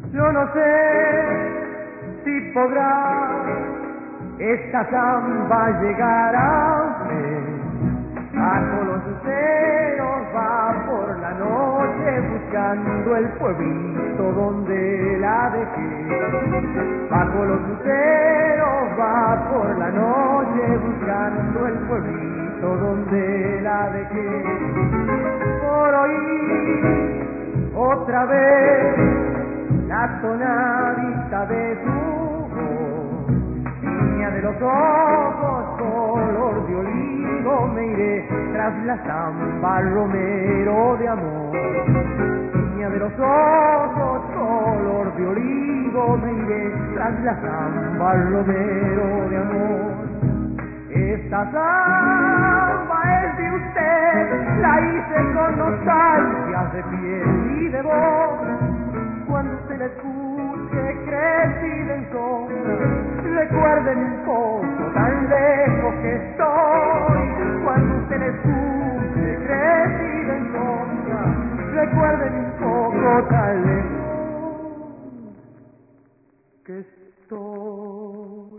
Yo no sé si podrá esta samba llegar a usted. Bajo los luceros va por la noche buscando el pueblito donde la dejé. Bajo los luceros va por la noche buscando el pueblito donde la dejé. Por oír otra vez la tonadita de su voz, niña de los ojos color de olivo, me iré tras la samba romero de amor. Niña de los ojos color de olivo, me iré tras la samba romero de amor. Esta samba es de usted, la hice con nostalgia de piel y de voz. Cuando usted la escuche crecida en sombra, recuerden un poco tan lejos que estoy. Cuando usted la escuche crecida en sombra, recuerden un poco tan lejos que estoy.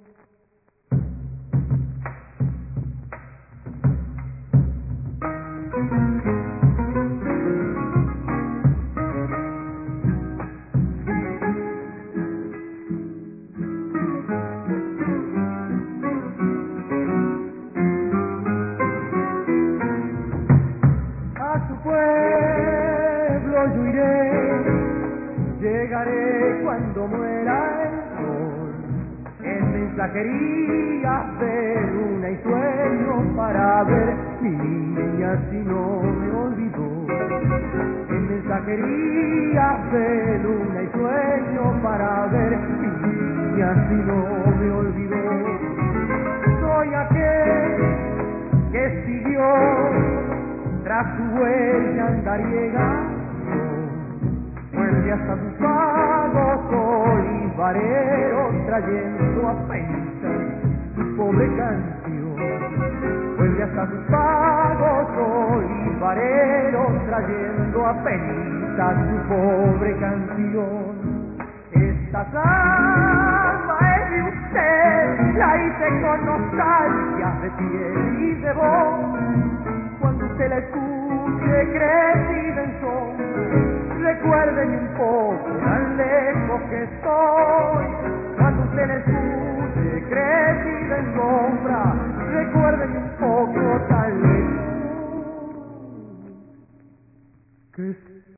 Yo iré, llegaré cuando muera el sol, en mensajerías de luna y sueño para ver mi niña si no me olvidó. En mensajerías de luna y sueño para ver mi niña si no me olvidó. Soy aquel que siguió tras su huella andariega, hasta sus pagos olivareros trayendo a penitas su pobre canción. Vuelve hasta sus pagos olivareros trayendo a penitas su pobre canción. Esta samba es de usted, la hice con nostalgia de piel y de voz. Cuando usted la escuche crecida en sombra, recuerden un poco tan lejos que estoy.